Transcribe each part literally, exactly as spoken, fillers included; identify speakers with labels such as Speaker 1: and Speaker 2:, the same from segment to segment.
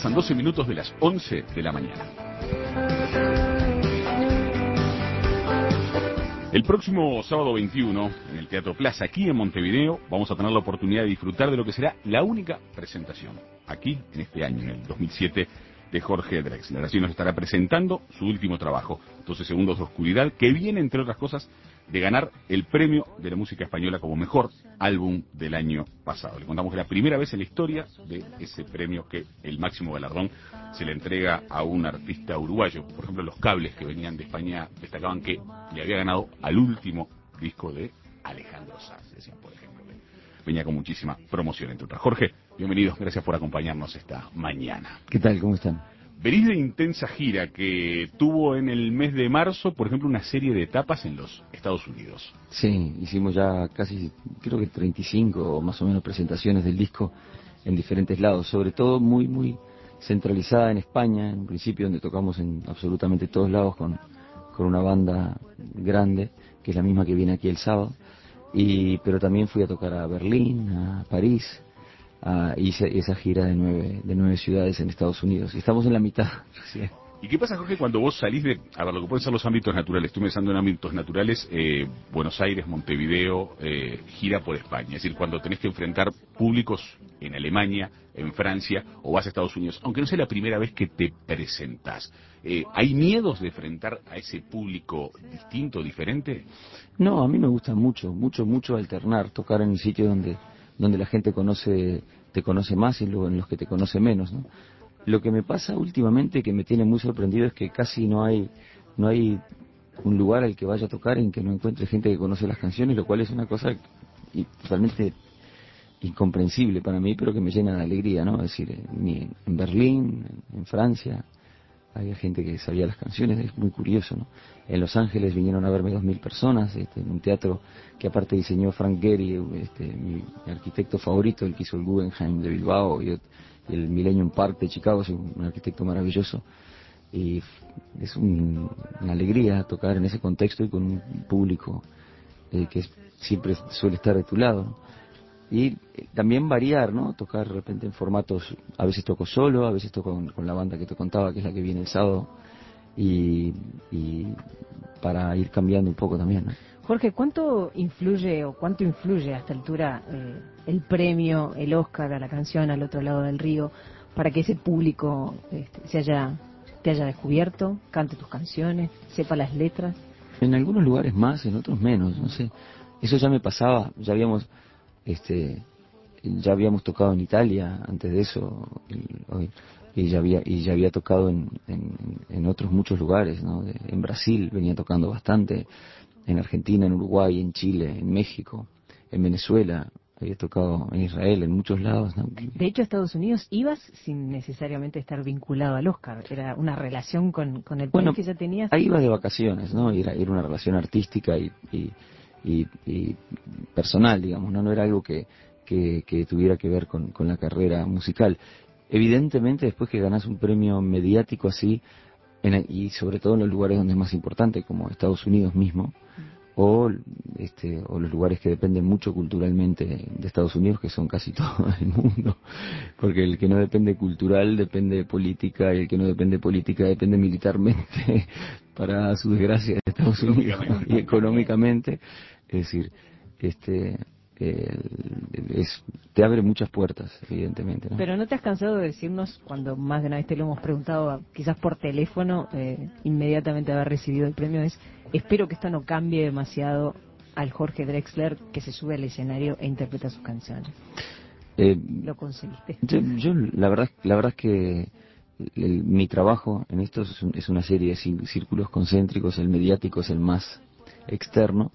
Speaker 1: Pasan doce minutos de las once de la mañana. El próximo sábado veintiuno, en el Teatro Plaza, aquí en Montevideo, vamos a tener la oportunidad de disfrutar de lo que será la única presentación, aquí, en este año, en el dos mil siete, de Jorge Drexler. Así nos estará presentando su último trabajo, doce segundos de oscuridad, que viene, entre otras cosas, de ganar el premio de la música española como mejor álbum del año pasado. Le contamos que es la primera vez en la historia de ese premio que el máximo galardón se le entrega a un artista uruguayo. Por ejemplo, Los Cables, que venían de España, destacaban que le había ganado al último disco de Alejandro Sanz, decían, por ejemplo. Venía con muchísima promoción, entre otras. Jorge, bienvenidos, gracias por acompañarnos esta mañana.
Speaker 2: ¿Qué tal? ¿Cómo están?
Speaker 1: Venís de intensa gira que tuvo en el mes de marzo, por ejemplo, una serie de etapas en los Estados Unidos.
Speaker 2: Sí, hicimos ya casi, creo que treinta y cinco o más o menos presentaciones del disco en diferentes lados, sobre todo muy, muy centralizada en España, en un principio donde tocamos en absolutamente todos lados con, con una banda grande, que es la misma que viene aquí el sábado, y pero también fui a tocar a Berlín, a París. Uh, hice esa gira de nueve, de nueve ciudades en Estados Unidos. Y estamos en la mitad recién.
Speaker 1: ¿Y qué pasa, Jorge, cuando vos salís de, a ver, lo que pueden ser los ámbitos naturales? Estoy pensando en ámbitos naturales, eh, Buenos Aires, Montevideo, eh, gira por España. Es decir, cuando tenés que enfrentar públicos en Alemania, en Francia, o vas a Estados Unidos, aunque no sea la primera vez que te presentás. Eh, ¿Hay miedos de enfrentar a ese público distinto, diferente?
Speaker 2: No, a mí me gusta mucho, mucho, mucho alternar, tocar en el sitio donde donde la gente conoce, te conoce más y luego en los que te conoce menos, ¿no? Lo que me pasa últimamente, que me tiene muy sorprendido, es que casi no hay no hay un lugar al que vaya a tocar en que no encuentre gente que conoce las canciones, lo cual es una cosa totalmente incomprensible para mí, pero que me llena de alegría, ¿no? Es decir, en Berlín, en Francia, había gente que sabía las canciones, es muy curioso, ¿no? En Los Ángeles vinieron a verme dos mil personas, este, en un teatro que aparte diseñó Frank Gehry, este, mi arquitecto favorito, el que hizo el Guggenheim de Bilbao y el Millennium Park de Chicago, es un arquitecto maravilloso. Y es un, una alegría tocar en ese contexto y con un público eh, que siempre suele estar de tu lado, ¿no? Y también variar, ¿no? Tocar de repente en formatos, a veces toco solo, a veces toco con, con la banda que te contaba, que es la que viene el sábado, y, y para ir cambiando un poco también, ¿no?
Speaker 3: Jorge, ¿cuánto influye o cuánto influye a esta altura eh, el premio, el Oscar a la canción Al Otro Lado del Río, para que ese público este, se haya, te haya descubierto, cante tus canciones, sepa las letras?
Speaker 2: En algunos lugares más, en otros menos, no sé. Eso ya me pasaba, ya habíamos... este ya habíamos tocado en Italia antes de eso y, y ya había y ya había tocado en, en, en otros muchos lugares, ¿no? De, en Brasil venía tocando bastante, en Argentina, en Uruguay, en Chile, en México, en Venezuela, había tocado en Israel, en muchos lados, ¿no?
Speaker 3: De hecho, a Estados Unidos ibas sin necesariamente estar vinculado al Oscar, era una relación con, con el país
Speaker 2: bueno,
Speaker 3: que ya tenías.
Speaker 2: Ahí iba de vacaciones, ¿no? Era, era una relación artística y, y Y, y personal, digamos, no no era algo que, que, que tuviera que ver con, con la carrera musical. Evidentemente, después que ganas un premio mediático así, en el, y sobre todo en los lugares donde es más importante, como Estados Unidos mismo, o este o los lugares que dependen mucho culturalmente de Estados Unidos, que son casi todo el mundo, porque el que no depende cultural depende de política, y el que no depende de política depende militarmente, para su desgracia, de Estados Unidos, y económicamente, es decir, este eh, es te abre muchas puertas, evidentemente, ¿no?
Speaker 3: Pero ¿no te has cansado de decirnos, cuando más de una vez te lo hemos preguntado, quizás por teléfono, eh, inmediatamente haber recibido el premio, es: espero que esto no cambie demasiado al Jorge Drexler que se sube al escenario e interpreta sus canciones?
Speaker 2: Eh,
Speaker 3: ¿Lo conseguiste?
Speaker 2: Yo, yo la verdad la verdad es que el, mi trabajo en esto es, un, es una serie de círculos concéntricos. El mediático es el más externo,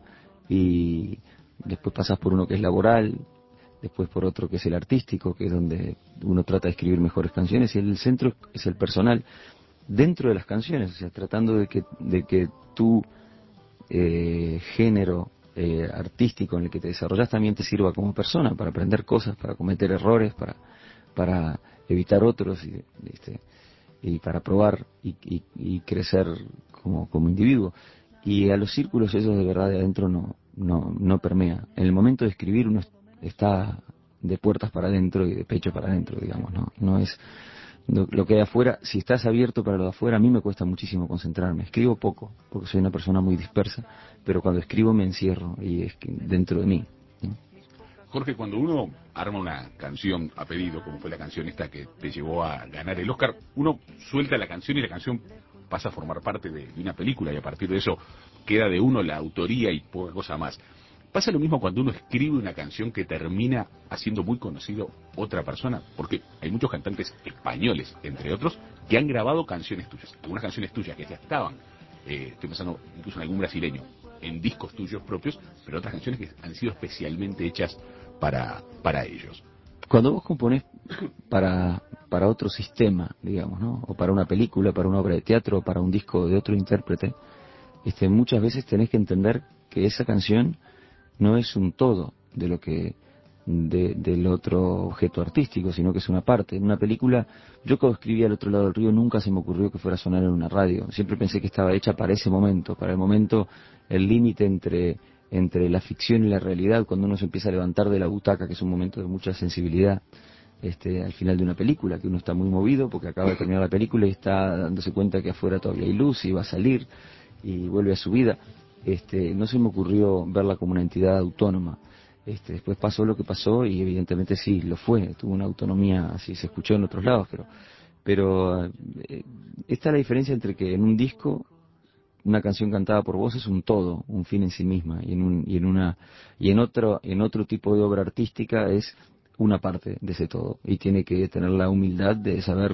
Speaker 2: y después pasas por uno que es laboral, después por otro que es el artístico, que es donde uno trata de escribir mejores canciones, y el centro es el personal dentro de las canciones, o sea, tratando de que de que tu eh, género eh, artístico en el que te desarrollas también te sirva como persona, para aprender cosas, para cometer errores, para para evitar otros, y, este, y para probar y, y, y crecer como como individuo. Y a los círculos esos de verdad de adentro no no no permea. En el momento de escribir uno está de puertas para adentro y de pecho para adentro, digamos, no no es Lo, lo que hay afuera, si estás abierto para lo de afuera, a mí me cuesta muchísimo concentrarme. Escribo poco, porque soy una persona muy dispersa, pero cuando escribo me encierro y es que dentro de mí, ¿no?
Speaker 1: Jorge, cuando uno arma una canción a pedido, como fue la canción esta que te llevó a ganar el Oscar, uno suelta la canción y la canción pasa a formar parte de, de una película y a partir de eso queda de uno la autoría y poca cosa más. ¿Pasa lo mismo cuando uno escribe una canción que termina haciendo muy conocido otra persona? Porque hay muchos cantantes españoles, entre otros, que han grabado canciones tuyas. Algunas canciones tuyas que ya estaban, eh, estoy pensando incluso en algún brasileño, en discos tuyos propios, pero otras canciones que han sido especialmente hechas para, para ellos.
Speaker 2: Cuando vos componés para, para otro sistema, digamos, ¿no? O para una película, para una obra de teatro, o para un disco de otro intérprete, este, muchas veces tenés que entender que esa canción no es un todo de lo que de, del otro objeto artístico, sino que es una parte. En una película, yo cuando escribí Al otro lado del río nunca se me ocurrió que fuera a sonar en una radio. Siempre pensé que estaba hecha para ese momento, para el momento, el límite entre entre la ficción y la realidad, cuando uno se empieza a levantar de la butaca, que es un momento de mucha sensibilidad, este, al final de una película, que uno está muy movido porque acaba de terminar la película y está dándose cuenta que afuera todavía hay luz y va a salir y vuelve a su vida. Este, no se me ocurrió verla como una entidad autónoma. Este, después pasó lo que pasó y evidentemente sí, lo fue, tuvo una autonomía, así se escuchó en otros lados, pero, pero eh, esta es la diferencia entre que en un disco una canción cantada por vos es un todo, un fin en sí misma, y en un, y en una y en otro en otro tipo de obra artística es una parte de ese todo y tiene que tener la humildad de saber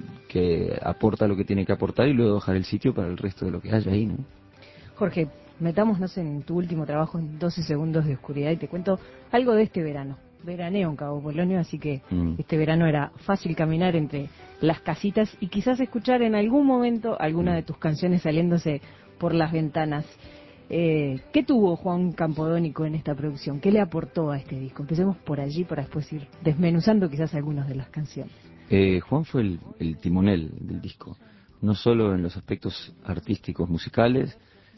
Speaker 2: que aporta lo que tiene que aportar y luego dejar el sitio para el resto de lo que haya ahí, ¿no?
Speaker 3: Jorge, metámonos en tu último trabajo en doce segundos de oscuridad y te cuento algo de este verano. Veraneo en Cabo Polonio, así que mm. este verano era fácil caminar entre las casitas y quizás escuchar en algún momento alguna de tus canciones saliéndose por las ventanas. Eh, ¿Qué tuvo Juan Campodónico en esta producción? ¿Qué le aportó a este disco? Empecemos por allí para después ir desmenuzando quizás algunas de las canciones.
Speaker 2: Eh, Juan fue el, el timonel del disco, no solo en los aspectos artísticos musicales,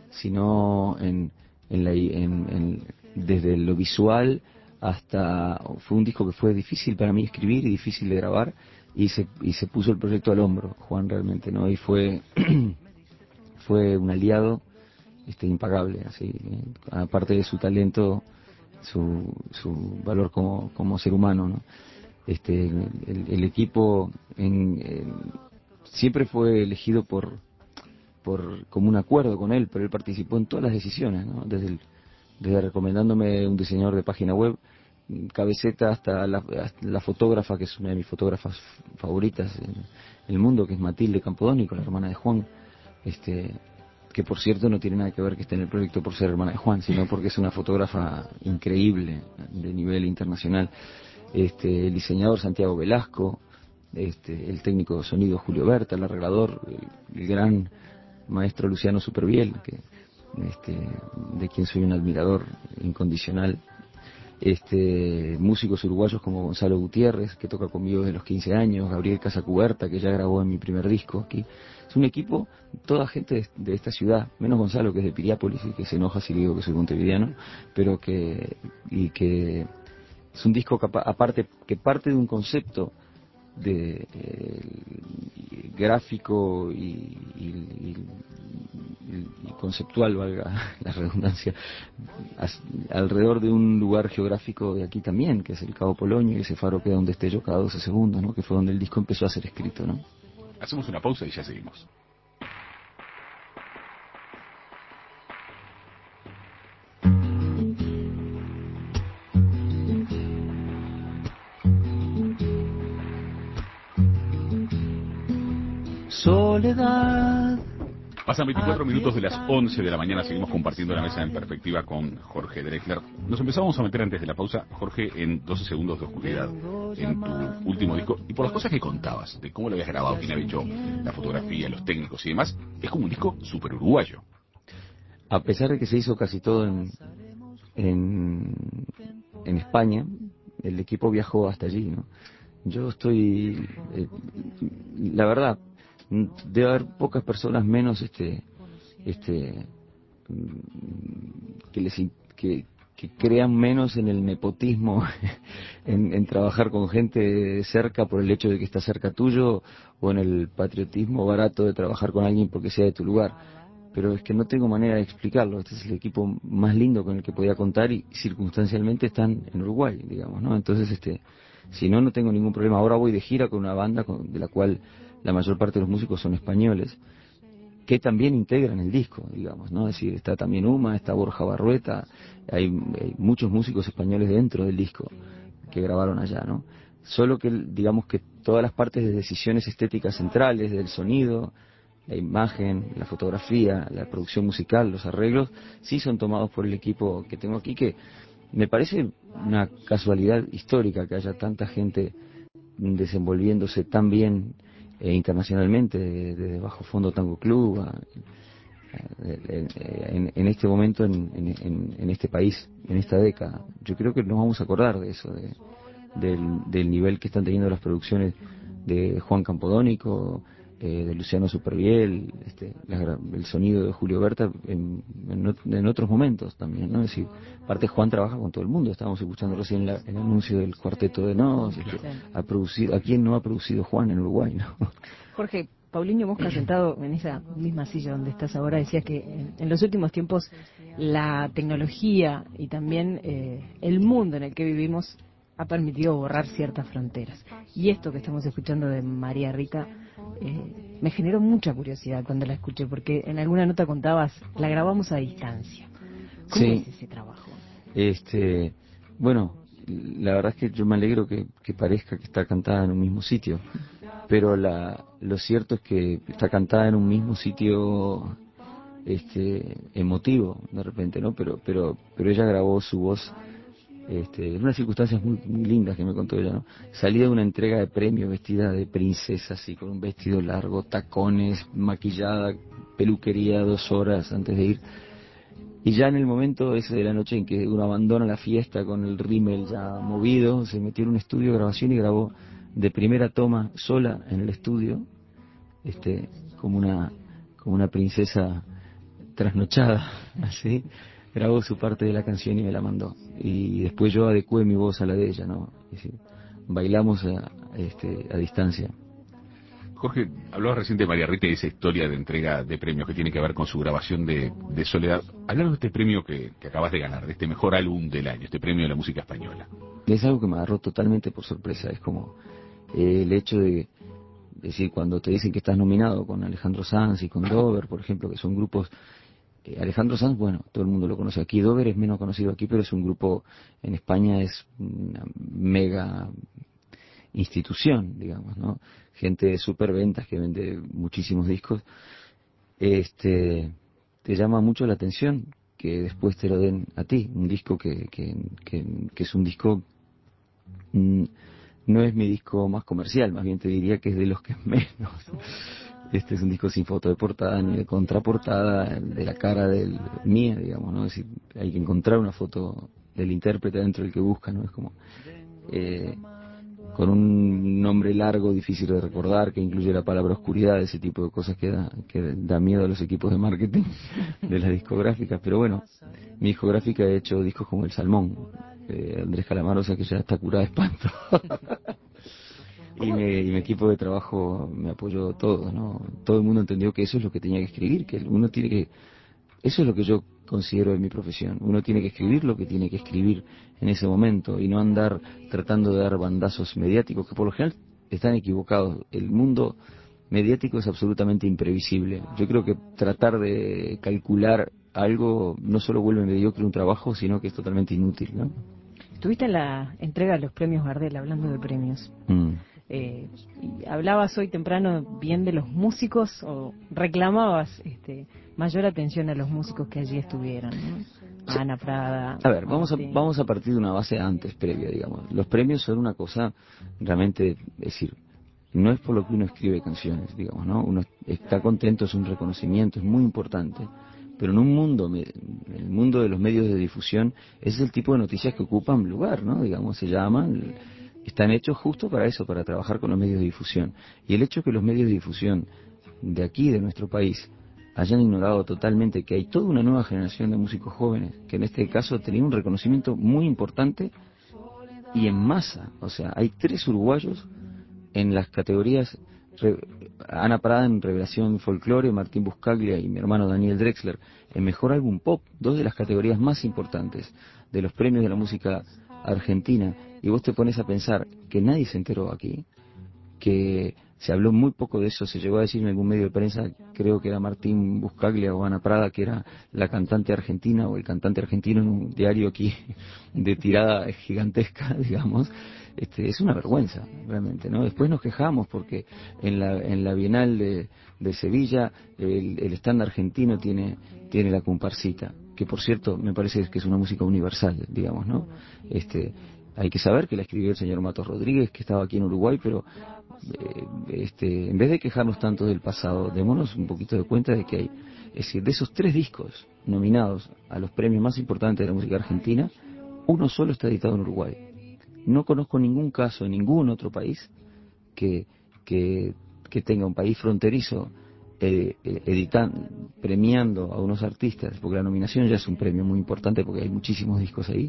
Speaker 2: sino en, en la, en, en, desde lo visual hasta... Fue un disco que fue difícil para mí escribir y difícil de grabar, y se, y se puso el proyecto al hombro, Juan, realmente, ¿no? Y fue, fue un aliado este, impagable, así, eh, aparte de su talento, su, su valor como, como ser humano, ¿no? Este, el, el equipo en, en, siempre fue elegido por por como un acuerdo con él, pero él participó en todas las decisiones, ¿no? Desde, el, desde recomendándome un diseñador de página web, Cabeceta, hasta la, hasta la fotógrafa, que es una de mis fotógrafas favoritas en el mundo, que es Matilde Campodónico, la hermana de Juan, este, que por cierto no tiene nada que ver que esté en el proyecto por ser hermana de Juan, sino porque es una fotógrafa increíble, de nivel internacional. Este, el diseñador Santiago Velasco, este, el técnico de sonido Julio Berta, el arreglador, el, el gran maestro Luciano Superviel, que, este, de quien soy un admirador incondicional. Este, músicos uruguayos como Gonzalo Gutiérrez, que toca conmigo desde los quince años, Gabriel Casacuberta, que ya grabó en mi primer disco aquí. Es un equipo, toda gente de, de esta ciudad, menos Gonzalo, que es de Piriápolis y que se enoja si digo que soy montevideano, pero que, y que es un disco capa, aparte que parte de un concepto de eh, gráfico y, y, y, y conceptual, valga la redundancia, as, alrededor de un lugar geográfico de aquí también, que es el Cabo Polonio, y ese faro queda un destello cada doce segundos, ¿no? Que fue donde el disco empezó a ser escrito, ¿no?
Speaker 1: Hacemos una pausa y ya seguimos.
Speaker 2: Soledad.
Speaker 1: Pasan veinticuatro minutos de las once de la mañana, seguimos compartiendo la mesa en perspectiva con Jorge Drexler. Nos empezamos a meter antes de la pausa, Jorge, en doce segundos de oscuridad, en tu último disco, y por las cosas que contabas, de cómo lo habías grabado, quién había hecho la fotografía, los técnicos y demás, es como un disco súper uruguayo.
Speaker 2: A pesar de que se hizo casi todo en, en, en España, el equipo viajó hasta allí, ¿no? Yo estoy, eh, la verdad, debe haber pocas personas menos este este que les que, que crean menos en el nepotismo, en, en trabajar con gente cerca por el hecho de que está cerca tuyo, o en el patriotismo barato de trabajar con alguien porque sea de tu lugar. Pero es que no tengo manera de explicarlo. Este es el equipo más lindo con el que podía contar y circunstancialmente están en Uruguay, digamos, ¿no? Entonces, este, si no, no tengo ningún problema. Ahora voy de gira con una banda con, de la cual la mayor parte de los músicos son españoles, que también integran el disco, digamos, ¿no? Es decir, está también Uma, está Borja Barrueta, hay, hay muchos músicos españoles dentro del disco que grabaron allá, ¿no? Solo que, digamos que todas las partes de decisiones estéticas centrales, del sonido, la imagen, la fotografía, la producción musical, los arreglos, sí son tomados por el equipo que tengo aquí, que me parece una casualidad histórica que haya tanta gente desenvolviéndose tan bien eh, internacionalmente, desde Bajo Fondo Tango Club, a, a, en, en este momento, en, en, en este país, en esta década. Yo creo que nos vamos a acordar de eso, de, del, del nivel que están teniendo las producciones de Juan Campodónico, eh, de Luciano Superviel, este, la, el sonido de Julio Berta en, en, en otros momentos también, ¿no? Es decir, aparte Juan trabaja con todo el mundo. Estábamos escuchando recién la, el anuncio del Cuarteto de Nos, este,
Speaker 3: sí.
Speaker 2: ha producido, ¿a quién no ha producido Juan en Uruguay, no?
Speaker 3: Jorge, Paulinho Mosca, sentado en esa misma silla donde estás ahora, decía que en, en los últimos tiempos la tecnología y también eh, el mundo en el que vivimos ha permitido borrar ciertas fronteras. Y esto que estamos escuchando de María Rita eh, me generó mucha curiosidad cuando la escuché, porque en alguna nota contabas, la grabamos a distancia. ¿Cómo
Speaker 2: Sí.
Speaker 3: es ese trabajo?
Speaker 2: Este, bueno, la verdad es que yo me alegro que, que parezca que está cantada en un mismo sitio, pero la, lo cierto es que está cantada en un mismo sitio, este, emotivo de repente, ¿no? Pero, pero, pero ella grabó su voz, este, en unas circunstancias muy, muy lindas que me contó ella, ¿no? Salía de una entrega de premio vestida de princesa, así, con un vestido largo, tacones, maquillada, peluquería, dos horas antes de ir. Y ya en el momento ese de la noche en que uno abandona la fiesta con el rímel ya movido, se metió en un estudio de grabación y grabó de primera toma, sola en el estudio, este, como una, como una princesa trasnochada, así, grabó su parte de la canción y me la mandó. Y después yo adecué mi voz a la de ella, ¿no? Es decir, bailamos a, este, a distancia.
Speaker 1: Jorge, hablabas recién de María Rita y de esa historia de entrega de premios que tiene que ver con su grabación de, de Soledad. Háblanos de este premio que, que acabas de ganar, de este mejor álbum del año, este premio de la música española.
Speaker 2: Es algo que me agarró totalmente por sorpresa. Es como eh, el hecho de decir, cuando te dicen que estás nominado con Alejandro Sanz y con Dover, por ejemplo, que son grupos. eh, Alejandro Sanz, bueno, todo el mundo lo conoce aquí. Dover es menos conocido aquí, pero es un grupo en España, es una mega institución, digamos, ¿no? Gente de superventas que vende muchísimos discos. Este, te llama mucho la atención que después te lo den a ti, un disco que, que, que, que es un disco, mm, no es mi disco más comercial, más bien te diría que es de los que menos. Este es un disco sin foto de portada ni de contraportada, de la cara del mía, digamos, ¿no? Es decir, hay que encontrar una foto del intérprete dentro del que busca, ¿no? Es como eh, con un nombre largo, difícil de recordar, que incluye la palabra oscuridad, ese tipo de cosas que da, que da miedo a los equipos de marketing de las discográficas. Pero bueno, mi discográfica ha hecho discos como El Salmón, eh, Andrés Calamaro, o sea que ya está curada de espanto. Y, me, y mi equipo de trabajo me apoyó todo, ¿no? Todo el mundo entendió que eso es lo que tenía que escribir, que uno tiene que... Eso es lo que yo considero de mi profesión. Uno tiene que escribir lo que tiene que escribir en ese momento y no andar tratando de dar bandazos mediáticos que por lo general están equivocados. El mundo mediático es absolutamente imprevisible. Yo creo que tratar de calcular algo no solo vuelve mediocre un trabajo, sino que es totalmente inútil, ¿no?
Speaker 3: Estuviste en la entrega de los premios Gardel, hablando de premios.
Speaker 2: Mm.
Speaker 3: Eh, y hablabas hoy temprano bien de los músicos, o reclamabas este, mayor atención a los músicos que allí estuvieron, ¿no?
Speaker 2: Sí.
Speaker 3: Ana Prada.
Speaker 2: A ver, vamos a,
Speaker 3: Martín.
Speaker 2: vamos a partir de una base antes, previa, digamos. Los premios son una cosa realmente, es decir, no es por lo que uno escribe canciones, digamos, ¿no? Uno está contento, es un reconocimiento, es muy importante. Pero en un mundo, el mundo de los medios de difusión, ese es el tipo de noticias que ocupan lugar, ¿no? Digamos, se llaman, están hechos justo para eso, para trabajar con los medios de difusión. Y el hecho que los medios de difusión de aquí, de nuestro país, hayan ignorado totalmente que hay toda una nueva generación de músicos jóvenes que en este caso tenían un reconocimiento muy importante y en masa. O sea, hay tres uruguayos en las categorías, re, Ana Prada en Revelación Folklore, Martín Buscaglia y mi hermano Daniel Drexler en Mejor Álbum Pop, dos de las categorías más importantes de los premios de la música argentina. Y vos te pones a pensar que nadie se enteró aquí, que se habló muy poco de eso, se llegó a decir en algún medio de prensa, creo que era Martín Buscaglia o Ana Prada, que era la cantante argentina o el cantante argentino en un diario aquí de tirada gigantesca, digamos. Este, es una vergüenza, realmente, ¿no? Después nos quejamos porque en la, en la Bienal de, de Sevilla el, el stand argentino tiene, tiene la comparsita, que por cierto me parece que es una música universal, digamos, ¿no? Este, hay que saber que la escribió el señor Matos Rodríguez, que estaba aquí en Uruguay, pero eh, este, en vez de quejarnos tanto del pasado, démonos un poquito de cuenta de que hay, es decir, de esos tres discos nominados a los premios más importantes de la música argentina, uno solo está editado en Uruguay. No conozco ningún caso en ningún otro país que, que, que tenga un país fronterizo eh, eh, editando, premiando a unos artistas, porque la nominación ya es un premio muy importante porque hay muchísimos discos ahí,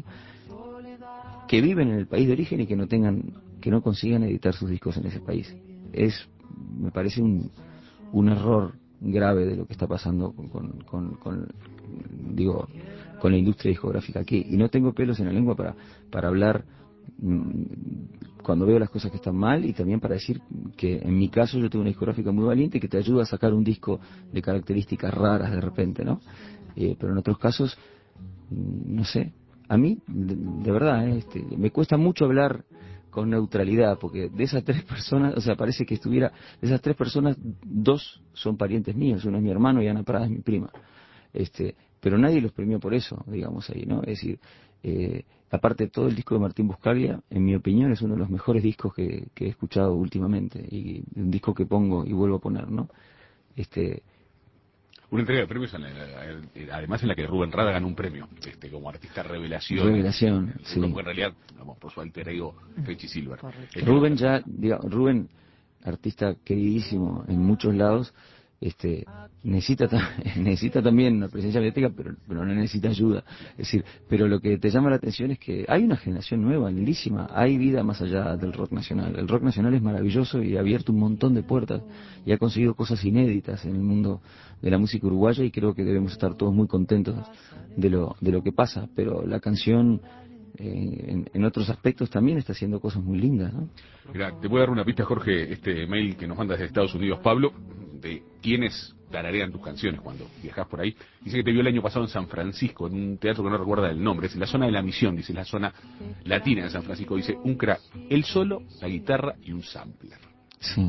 Speaker 2: que viven en el país de origen y que no tengan, que no consigan editar sus discos en ese país. Es, me parece un, un error grave de lo que está pasando con, con, con, con digo, con la industria discográfica aquí. Y no tengo pelos en la lengua para, para hablar cuando veo las cosas que están mal, y también para decir que en mi caso yo tengo una discográfica muy valiente que te ayuda a sacar un disco de características raras de repente, ¿no? Eh, pero en otros casos, no sé, a mí de, de verdad eh, este, me cuesta mucho hablar con neutralidad, porque de esas tres personas, o sea, parece que estuviera, de esas tres personas, dos son parientes míos, uno es mi hermano y Ana Prada es mi prima, este, pero nadie los premió por eso, digamos ahí, ¿no? Es decir, eh, aparte todo el disco de Martín Buscaglia, en mi opinión es uno de los mejores discos que, que he escuchado últimamente, y un disco que pongo y vuelvo a poner, ¿no? Este,
Speaker 1: una entrega de premios, en la, además en la que Rubén Rada ganó un premio este, como artista revelación.
Speaker 2: Revelación, en, sí.
Speaker 1: En realidad, vamos, por su alter ego, Fechi Silver.
Speaker 2: Rubén ya, diga, Rubén, artista queridísimo en muchos lados, este, necesita necesita también una presencia mediática, pero, pero no necesita ayuda. Es decir, pero lo que te llama la atención es que hay una generación nueva, lindísima, hay vida más allá del rock nacional. El rock nacional es maravilloso y ha abierto un montón de puertas y ha conseguido cosas inéditas en el mundo de la música uruguaya, y creo que debemos estar todos muy contentos de lo, de lo que pasa, pero la canción eh, en, en otros aspectos también está haciendo cosas muy lindas, ¿no?
Speaker 1: Mira, te voy a dar una pista, Jorge, este mail que nos manda desde Estados Unidos, Pablo, de quiénes tararean tus canciones cuando viajas por ahí. Dice que te vio el año pasado en San Francisco, en un teatro que no recuerda el nombre, es en la zona de la Misión, dice, la zona latina de San Francisco. Dice, un crack, él solo, la guitarra y un sampler.
Speaker 2: Sí.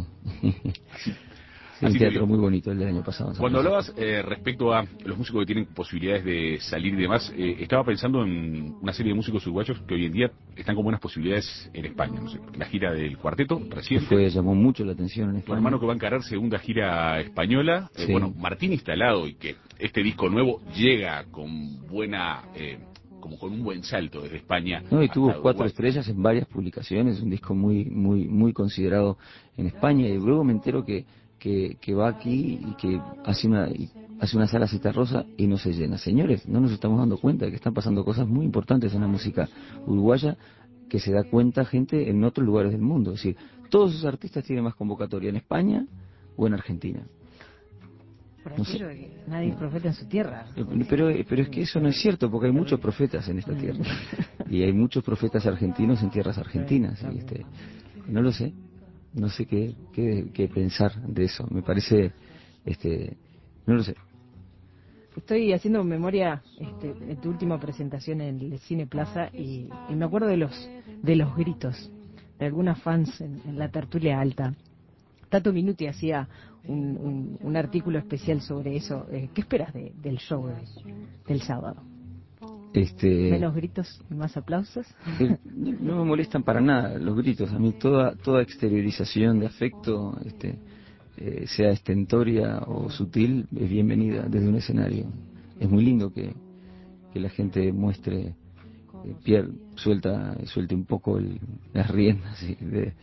Speaker 2: Sí, un teatro que, muy bonito el del año pasado.
Speaker 1: Cuando hablabas eh, respecto a los músicos que tienen posibilidades de salir y demás, eh, estaba pensando en una serie de músicos uruguayos que hoy en día están con buenas posibilidades en España. No sé, la gira del cuarteto reciente.
Speaker 2: Fue, llamó mucho la atención en España.
Speaker 1: Tu hermano que va a encarar segunda gira española. Eh, sí. Bueno, Martín instalado, y que este disco nuevo llega con buena... Eh, como con un buen salto desde España.
Speaker 2: No, y tuvo cuatro estrellas en varias publicaciones, un disco muy muy muy considerado en España, y luego me entero que que, que va aquí y que hace una hace una sala Citarrosa y no se llena. Señores, no nos estamos dando cuenta de que están pasando cosas muy importantes en la música uruguaya, que se da cuenta gente en otros lugares del mundo. Es decir, todos esos artistas tienen más convocatoria en España o en Argentina.
Speaker 3: Por no sé. Que nadie es profeta en su tierra.
Speaker 2: Pero, pero es que eso no es cierto, porque hay muchos profetas en esta tierra. Y hay muchos profetas argentinos en tierras argentinas. Y este, no lo sé. No sé qué, qué, qué pensar de eso. Me parece... este no lo sé.
Speaker 3: Estoy haciendo memoria este, de tu última presentación en el Cine Plaza, y, y me acuerdo de los de los gritos de algunas fans en, en la tertulia alta. Tato Minuti hacía un, un, un artículo especial sobre eso. Eh, ¿Qué esperas de, del show de, del sábado?
Speaker 2: Este,
Speaker 3: ¿Menos gritos y más aplausos?
Speaker 2: Eh, no me molestan para nada los gritos. A mí toda toda exteriorización de afecto, este, eh, sea estentoria o sutil, es bienvenida desde un escenario. Es muy lindo que, que la gente muestre, eh, pier, suelta suelte un poco el, las riendas, ¿sí? de,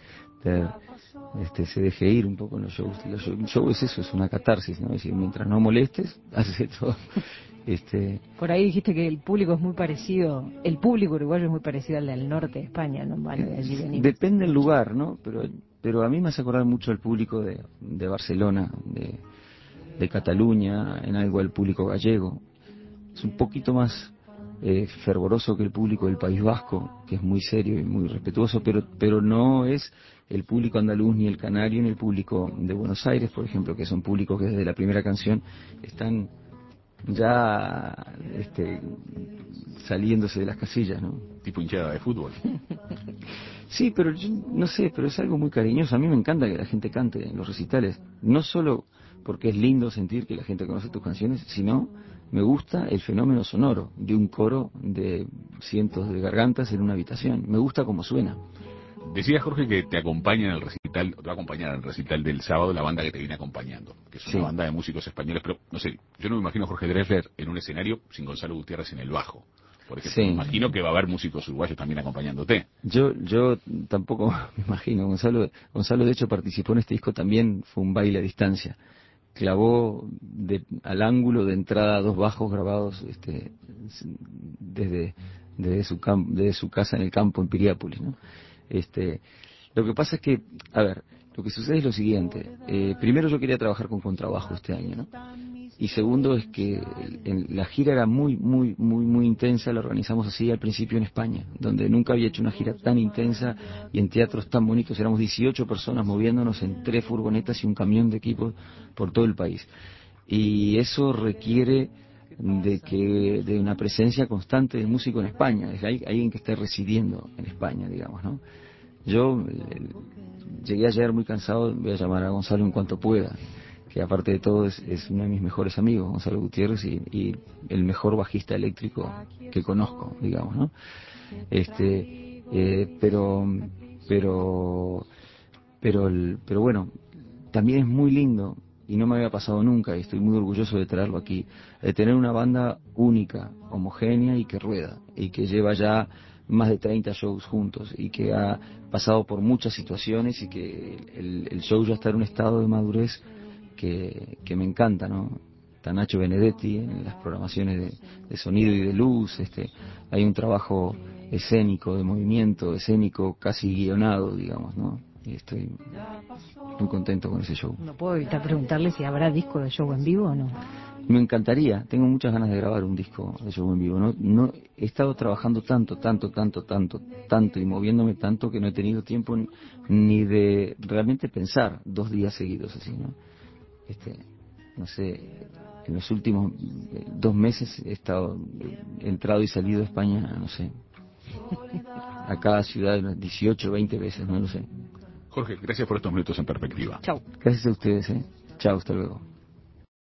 Speaker 2: te, este, se deje ir un poco en los shows. Los shows, show es eso, es una catarsis, ¿no? Es decir, mientras no molestes, haces todo. Este...
Speaker 3: Por ahí dijiste que el público es muy parecido, el público uruguayo es muy parecido al del norte de España, ¿no? Bueno, de allí venimos.
Speaker 2: Depende del lugar, ¿no? Pero, pero a mí me hace acordar mucho el público de, de Barcelona, de, de Cataluña, en algo el público gallego. Es un poquito más eh, fervoroso que el público del País Vasco, que es muy serio y muy respetuoso, pero, pero no es el público andaluz ni el canario ni el público de Buenos Aires, por ejemplo, que son públicos que desde la primera canción están ya este, saliéndose de las casillas, ¿no?
Speaker 1: Tipo hinchada de fútbol.
Speaker 2: Sí, pero yo no sé, pero es algo muy cariñoso. A mí me encanta que la gente cante en los recitales, no solo porque es lindo sentir que la gente conoce tus canciones, sino me gusta el fenómeno sonoro de un coro de cientos de gargantas en una habitación. Me gusta cómo suena.
Speaker 1: Decía Jorge que te acompaña en el recital, te va a acompañar en el recital del sábado la banda que te viene acompañando, que es una
Speaker 2: Sí.
Speaker 1: banda de músicos españoles, pero no sé, yo no me imagino a Jorge Drexler en un escenario sin Gonzalo Gutiérrez en el bajo. Por ejemplo,
Speaker 2: Sí.
Speaker 1: me imagino que va a haber músicos uruguayos también acompañándote.
Speaker 2: Yo yo tampoco me imagino. Gonzalo, Gonzalo de hecho participó en este disco también, fue un baile a distancia. Clavó de, al ángulo de entrada dos bajos grabados este, desde, desde, su cam, desde su casa en el campo en Piriápolis, ¿no? Este, lo que pasa es que, a ver, lo que sucede es lo siguiente. Eh, primero yo quería trabajar con contrabajo este año, ¿no? Y segundo es que en, la gira era muy, muy, muy, muy intensa. La organizamos así al principio en España, donde nunca había hecho una gira tan intensa y en teatros tan bonitos. Éramos dieciocho personas moviéndonos en tres furgonetas y un camión de equipos por todo el país. Y eso requiere de que de una presencia constante del músico en España, es alguien que esté residiendo en España, digamos, ¿no? Yo eh, llegué ayer muy cansado, voy a llamar a Gonzalo en cuanto pueda, que aparte de todo es, es uno de mis mejores amigos, Gonzalo Gutiérrez, y, y el mejor bajista eléctrico que conozco, digamos, ¿no? Este, eh, pero, pero, pero, el, pero bueno, también es muy lindo, y no me había pasado nunca, y estoy muy orgulloso de traerlo aquí, de tener una banda única, homogénea y que rueda, y que lleva ya más de treinta shows juntos, y que ha pasado por muchas situaciones, y que el, el show ya está en un estado de madurez que, que me encanta, ¿no? Está Nacho Benedetti en las programaciones de, de sonido y de luz, este, hay un trabajo escénico, de movimiento escénico casi guionado, digamos, ¿no? Y estoy muy contento con ese show.
Speaker 3: No puedo evitar preguntarle si habrá disco de show en vivo o no.
Speaker 2: Me encantaría, tengo muchas ganas de grabar un disco de show en vivo. No, no he estado trabajando tanto, tanto, tanto, tanto, tanto y moviéndome tanto que no he tenido tiempo ni de realmente pensar dos días seguidos así, ¿no? Este, no sé, en los últimos dos meses he estado he entrado y salido de España, no sé, a cada ciudad dieciocho, veinte veces, no lo sé.
Speaker 1: Jorge, gracias por estos minutos en perspectiva.
Speaker 3: Chau.
Speaker 2: Gracias a ustedes, ¿eh? Chao, hasta luego.